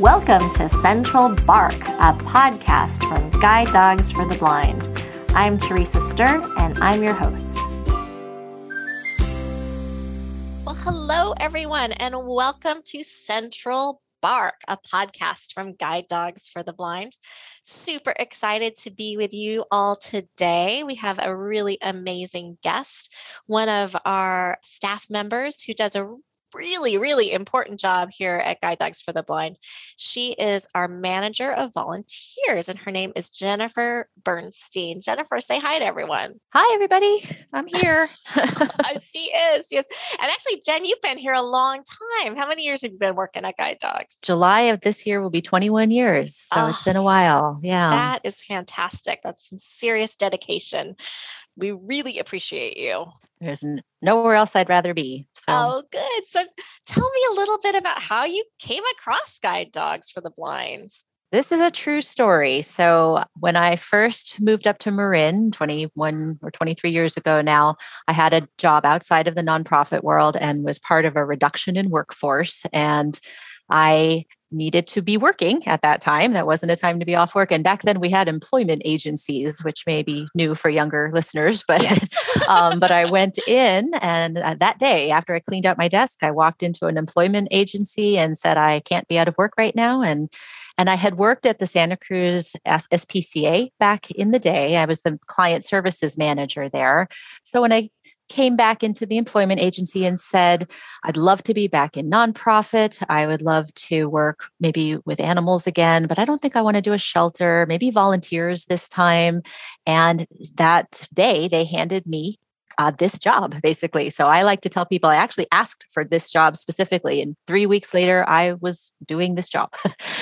Welcome to Central Bark, a podcast from Guide Dogs for the Blind. I'm Teresa Stern, and I'm your host. Well, hello, everyone, and welcome to Central Bark, a podcast from Guide Dogs for the Blind. Super excited to be with you all today. We have a really amazing guest, one of our staff members who does a really important job here at Guide Dogs for the Blind. She is our manager of volunteers, and her name is Jennifer Bernstein. Jennifer, say hi to everyone. Hi, everybody. I'm here. She is. And actually, Jen, you've been here a long time. How many years have you been working at Guide Dogs? July of this year will be 21 years. So it's been a while. Yeah. That is fantastic. That's some serious dedication. We really appreciate you. There's nowhere else I'd rather be. So. Oh, good. So tell me a little bit about how you came across Guide Dogs for the Blind. This is a true story. So when I first moved up to Marin 21 or 23 years ago now, I had a job outside of the nonprofit world and was part of a reduction in workforce. And I needed to be working at that time. That wasn't a time to be off work. And back then we had employment agencies, which may be new for younger listeners, but yes. But I went in, and that day after I cleaned out my desk, I walked into an employment agency and said, I can't be out of work right now. And I had worked at the Santa Cruz SPCA back in the day. I was the client services manager there. So when I came back into the employment agency and said, I'd love to be back in nonprofit. I would love to work maybe with animals again, but I don't think I want to do a shelter, maybe volunteers this time. And that day they handed me this job, basically. So I like to tell people I actually asked for this job specifically. And 3 weeks later, I was doing this job.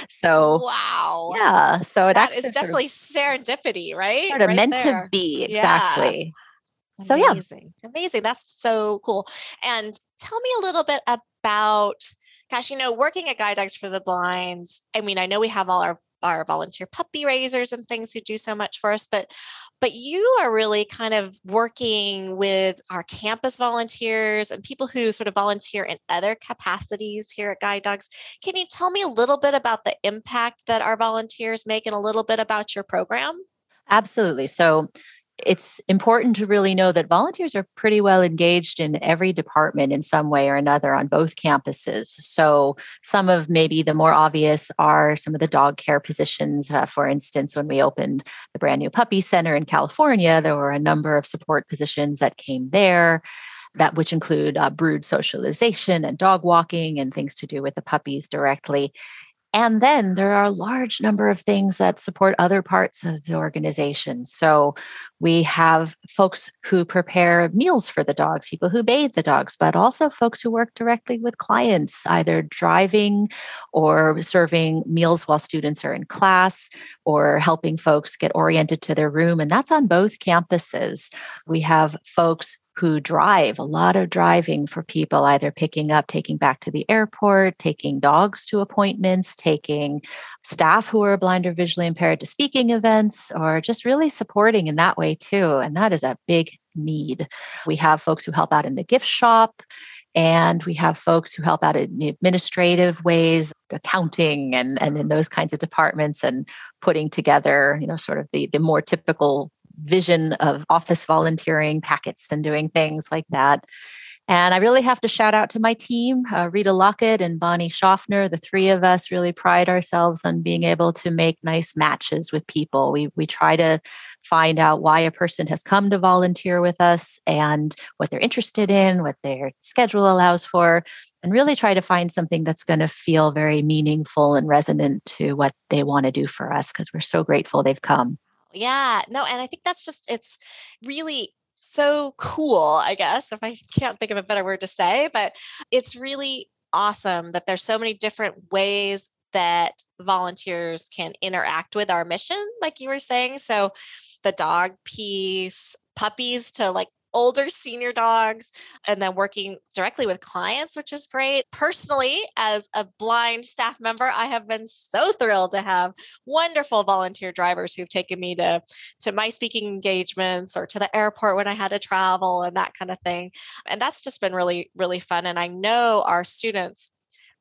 So wow. Yeah. So that is definitely serendipity, right? Sort of meant to be. Exactly. Yeah. So Amazing. That's so cool. And tell me a little bit about, working at Guide Dogs for the Blind. I mean, I know we have all our volunteer puppy raisers and things who do so much for us, but you are really kind of working with our campus volunteers and people who sort of volunteer in other capacities here at Guide Dogs. Can you tell me a little bit about the impact that our volunteers make and a little bit about your program? Absolutely. So it's important to really know that volunteers are pretty well engaged in every department in some way or another on both campuses. So some of maybe the more obvious are some of the dog care positions. For instance, when we opened the brand new puppy center in California, there were a number of support positions that came there, which include brood socialization and dog walking and things to do with the puppies directly. And then there are a large number of things that support other parts of the organization. So we have folks who prepare meals for the dogs, people who bathe the dogs, but also folks who work directly with clients, either driving or serving meals while students are in class or helping folks get oriented to their room. And that's on both campuses. We have folks who drive, a lot of driving for people, either picking up, taking back to the airport, taking dogs to appointments, taking staff who are blind or visually impaired to speaking events, or just really supporting in that way too. And that is a big need. We have folks who help out in the gift shop, and we have folks who help out in the administrative ways, accounting and in those kinds of departments, and putting together, sort of the more typical vision of office volunteering packets and doing things like that. And I really have to shout out to my team, Rita Lockett and Bonnie Schaffner. The three of us really pride ourselves on being able to make nice matches with people. We try to find out why a person has come to volunteer with us and what they're interested in, what their schedule allows for, and really try to find something that's going to feel very meaningful and resonant to what they want to do for us, because we're so grateful they've come. Yeah, no, and I think it's really so cool, I guess, if I can't think of a better word to say, but it's really awesome that there's so many different ways that volunteers can interact with our mission, like you were saying. So the dog piece, puppies to older senior dogs, and then working directly with clients, which is great. Personally, as a blind staff member, I have been so thrilled to have wonderful volunteer drivers who've taken me to my speaking engagements or to the airport when I had to travel and that kind of thing. And that's just been really, really fun. And I know our students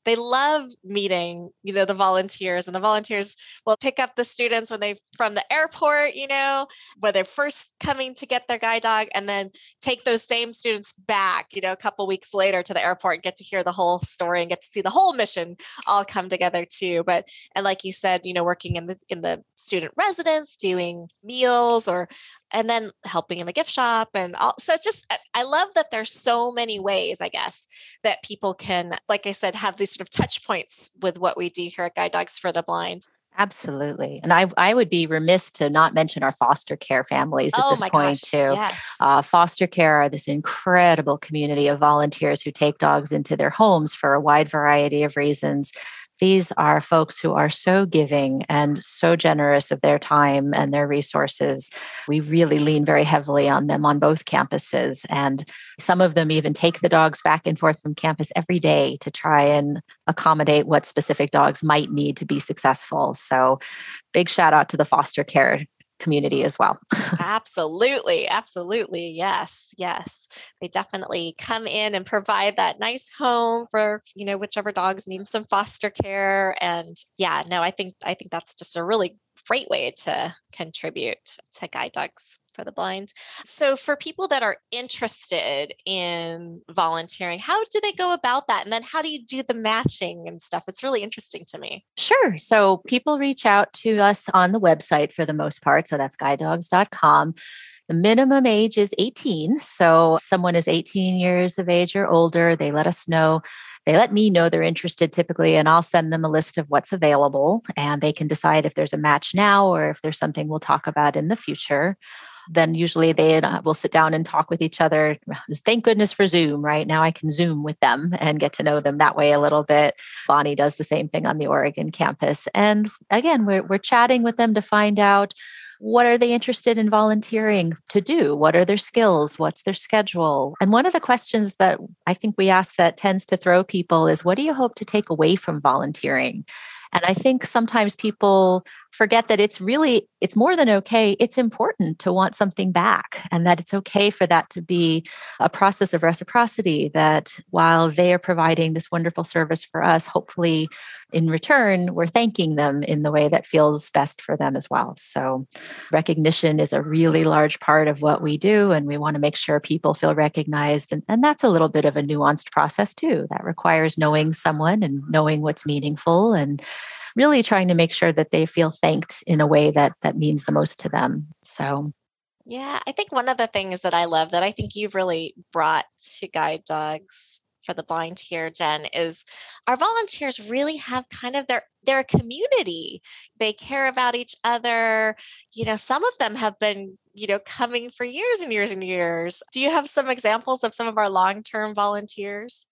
they love meeting, the volunteers, and the volunteers will pick up the students from the airport, when they're first coming to get their guide dog, and then take those same students back, a couple weeks later to the airport and get to hear the whole story and get to see the whole mission all come together too. And like you said, working in the student residence, doing meals and then helping in the gift shop and all. So it's just, I love that there's so many ways, I guess, that people can, like I said, have these sort of touch points with what we do here at Guide Dogs for the Blind. Absolutely. And I would be remiss to not mention our foster care families at this point, too. Yes. Foster care are this incredible community of volunteers who take dogs into their homes for a wide variety of reasons. These are folks who are so giving and so generous of their time and their resources. We really lean very heavily on them on both campuses. And some of them even take the dogs back and forth from campus every day to try and accommodate what specific dogs might need to be successful. So big shout out to the foster care community as well. Absolutely. Absolutely. Yes. Yes. They definitely come in and provide that nice home for, whichever dogs need some foster care. And yeah, no, I think that's just a really great way to contribute to Guide Dogs for the Blind. So for people that are interested in volunteering, how do they go about that? And then how do you do the matching and stuff? It's really interesting to me. Sure. So people reach out to us on the website for the most part. So that's guidedogs.com. The minimum age is 18. So if someone is 18 years of age or older, they let us know. They let me know they're interested typically, and I'll send them a list of what's available, and they can decide if there's a match now or if there's something we'll talk about in the future. Then usually they will sit down and talk with each other. Thank goodness for Zoom. Right now I can Zoom with them and get to know them that way a little bit. Bonnie does the same thing on the Oregon campus. And again, we're chatting with them to find out, what are they interested in volunteering to do? What are their skills? What's their schedule? And one of the questions that I think we ask that tends to throw people is, what do you hope to take away from volunteering? And I think sometimes people forget that it's more than okay. It's important to want something back, and that it's okay for that to be a process of reciprocity, that while they are providing this wonderful service for us, hopefully in return, we're thanking them in the way that feels best for them as well. So recognition is a really large part of what we do, and we want to make sure people feel recognized. And that's a little bit of a nuanced process too. That requires knowing someone and knowing what's meaningful, and really trying to make sure that they feel thanked in a way that means the most to them. So, yeah, I think one of the things that I love that I think you've really brought to Guide Dogs for the Blind here, Jen, is our volunteers really have kind of their community. They care about each other. Some of them have been, coming for years and years and years. Do you have some examples of some of our long-term volunteers?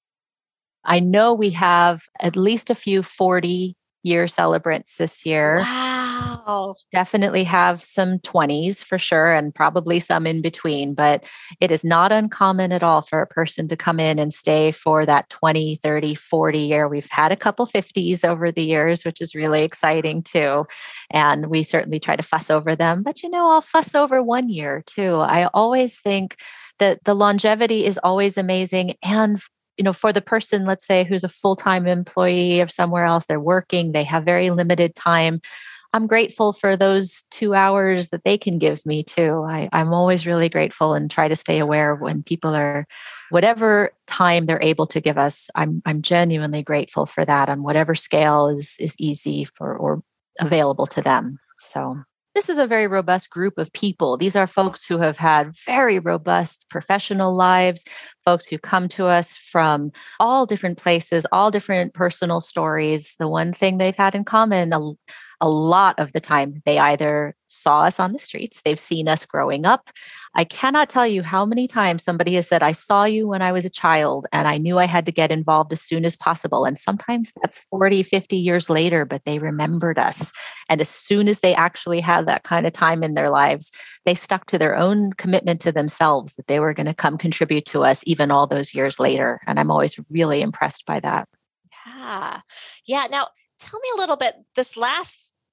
I know we have at least a few 40-year celebrants this year. Wow. Definitely have some 20s for sure, and probably some in between, but it is not uncommon at all for a person to come in and stay for that 20, 30, 40 year. We've had a couple 50s over the years, which is really exciting too. And we certainly try to fuss over them, but I'll fuss over 1 year too. I always think that the longevity is always amazing. And for the person, let's say, who's a full-time employee of somewhere else, they're working, they have very limited time. I'm grateful for those 2 hours that they can give me too. I'm always really grateful and try to stay aware when people are, whatever time they're able to give us, I'm genuinely grateful for that on whatever scale is easy for or available to them. So this is a very robust group of people. These are folks who have had very robust professional lives, folks who come to us from all different places, all different personal stories. The one thing they've had in common, a lot of the time, they either saw us on the streets, they've seen us growing up. I cannot tell you how many times somebody has said, I saw you when I was a child and I knew I had to get involved as soon as possible. And sometimes that's 40, 50 years later, but they remembered us. And as soon as they actually had that kind of time in their lives, they stuck to their own commitment to themselves that they were going to come contribute to us even all those years later. And I'm always really impressed by that. Yeah. Yeah. Now, tell me a little bit, this last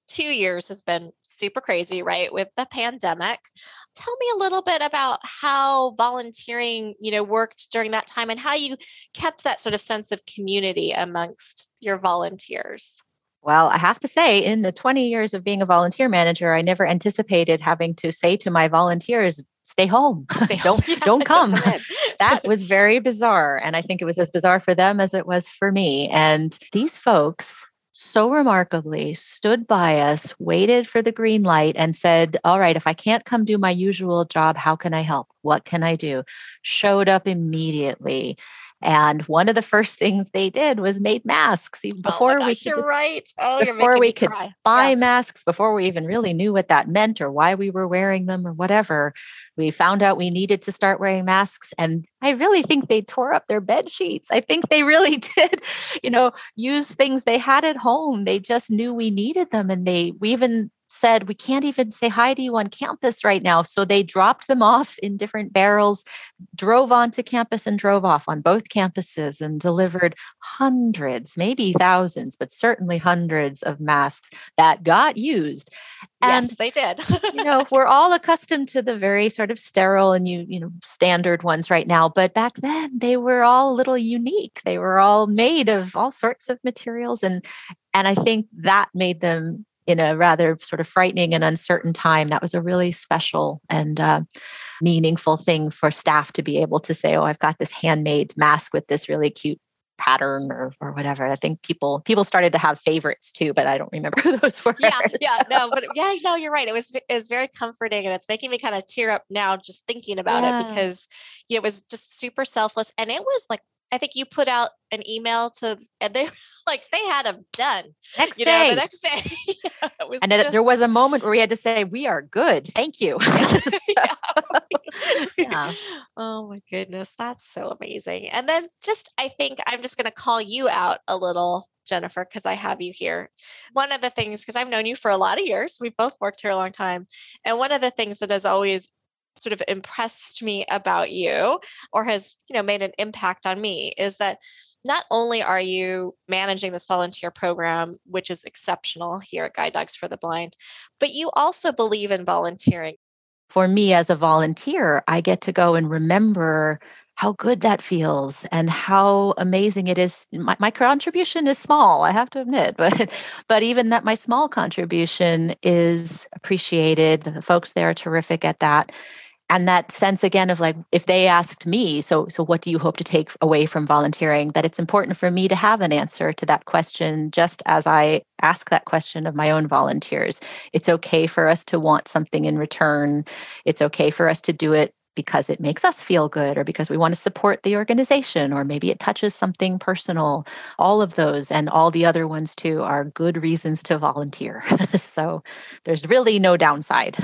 2 years has been super crazy, right? With the pandemic. Tell me a little bit about how volunteering, worked during that time and how you kept that sort of sense of community amongst your volunteers. Well, I have to say, in the 20 years of being a volunteer manager, I never anticipated having to say to my volunteers, stay home. Don't come. Don't come in. That was very bizarre. And I think it was as bizarre for them as it was for me. And these folks so remarkably stood by us, waited for the green light, and said, all right, if I can't come do my usual job, how can I help? What can I do? Showed up immediately. And one of the first things they did was made masks. Before you're right. Oh, you're before making we me could cry. buy masks, before we even really knew what that meant or why we were wearing them or whatever, we found out we needed to start wearing masks. And I really think they tore up their bed sheets. I think they really did, use things they had at home. They just knew we needed them. And we even said, we can't even say hi to you on campus right now. So they dropped them off in different barrels, drove onto campus and drove off on both campuses and delivered hundreds, maybe thousands, but certainly hundreds of masks that got used. And, yes, they did. We're all accustomed to the very sort of sterile and standard ones right now. But back then they were all a little unique. They were all made of all sorts of materials. And I think that made them, in a rather sort of frightening and uncertain time, that was a really special and meaningful thing for staff to be able to say, oh, I've got this handmade mask with this really cute pattern or whatever. I think people started to have favorites too, but I don't remember who those were. No, you're right. It was very comforting, and it's making me kind of tear up now just thinking about it, because it was just super selfless. And it was like, I think you put out an email and they had them done next day. The next day. There was a moment where we had to say, we are good. Thank you. Yeah. Oh my goodness. That's so amazing. And then I think I'm just going to call you out a little, Jennifer, because I have you here. One of the things, because I've known you for a lot of years, we've both worked here a long time. And one of the things that has always sort of impressed me about you, or has, made an impact on me, is that not only are you managing this volunteer program, which is exceptional here at Guide Dogs for the Blind, but you also believe in volunteering. For me as a volunteer, I get to go and remember how good that feels and how amazing it is. My contribution is small, I have to admit, but even that my small contribution is appreciated. The folks there are terrific at that. And that sense again of like, if they asked me, so what do you hope to take away from volunteering? That it's important for me to have an answer to that question, just as I ask that question of my own volunteers. It's okay for us to want something in return. It's okay for us to do it because it makes us feel good, or because we want to support the organization, or maybe it touches something personal. All of those and all the other ones too are good reasons to volunteer. So there's really no downside.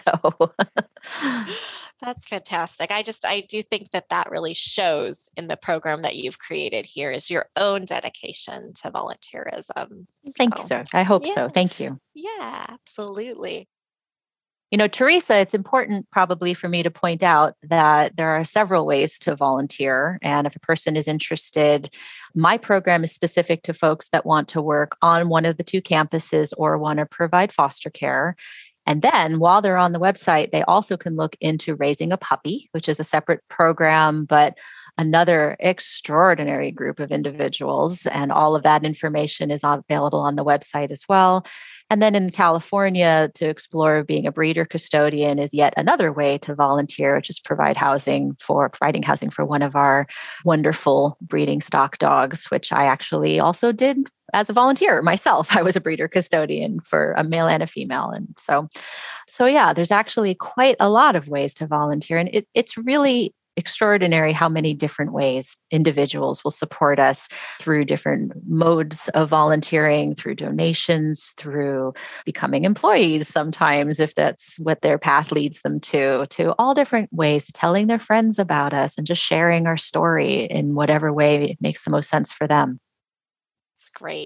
That's fantastic. I do think that really shows in the program that you've created here, is your own dedication to volunteerism. Thank you, sir. I hope so. Thank you. Yeah, absolutely. Teresa, it's important probably for me to point out that there are several ways to volunteer. And if a person is interested, my program is specific to folks that want to work on one of the two campuses or want to provide foster care. And then while they're on the website, they also can look into Raising a Puppy, which is a separate program, but another extraordinary group of individuals. And all of that information is available on the website as well. And then in California, to explore being a breeder custodian is yet another way to volunteer, which is providing housing for one of our wonderful breeding stock dogs, which I actually also did as a volunteer myself. I was a breeder custodian for a male and a female. And so yeah, there's actually quite a lot of ways to volunteer. And it's really extraordinary how many different ways individuals will support us through different modes of volunteering, through donations, through becoming employees sometimes, if that's what their path leads them to all different ways, telling their friends about us and just sharing our story in whatever way it makes the most sense for them. It's great.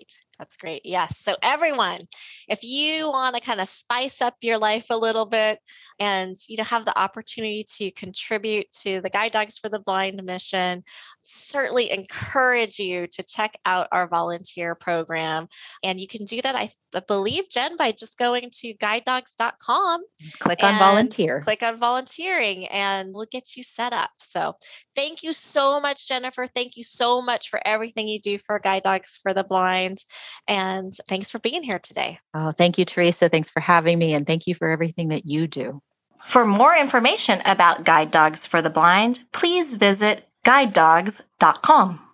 That's great. Yes. So everyone, if you want to kind of spice up your life a little bit and have the opportunity to contribute to the Guide Dogs for the Blind mission, certainly encourage you to check out our volunteer program. And you can do that, I believe, Jen, by just going to guidedogs.com. Click on volunteer. Click on volunteering and we'll get you set up. So thank you so much, Jennifer. Thank you so much for everything you do for Guide Dogs for the Blind. And thanks for being here today. Oh, thank you, Teresa. Thanks for having me. And thank you for everything that you do. For more information about Guide Dogs for the Blind, please visit guidedogs.com.